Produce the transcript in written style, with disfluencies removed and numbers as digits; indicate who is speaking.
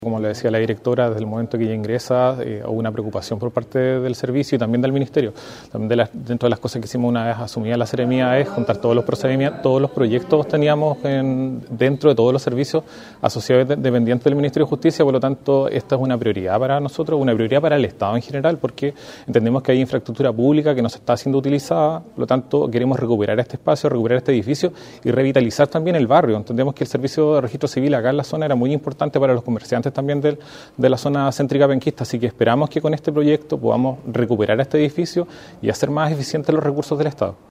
Speaker 1: Como le decía la directora, desde el momento que ella ingresa, hubo una preocupación por parte del servicio y también del Ministerio. También dentro de las cosas que hicimos una vez asumida la seremía es juntar todos los procedimientos, todos los proyectos teníamos dentro de todos los servicios asociados dependientes del Ministerio de Justicia. Por lo tanto, esta es una prioridad para nosotros, una prioridad para el Estado en general, porque entendemos que hay infraestructura pública que no se está siendo utilizada. Por lo tanto, queremos recuperar este espacio, recuperar este edificio y revitalizar también el barrio. Entendemos que el servicio de registro civil acá en la zona era muy importante para los comerciantes también de la zona céntrica penquista, así que esperamos que con este proyecto podamos recuperar este edificio y hacer más eficientes los recursos del Estado.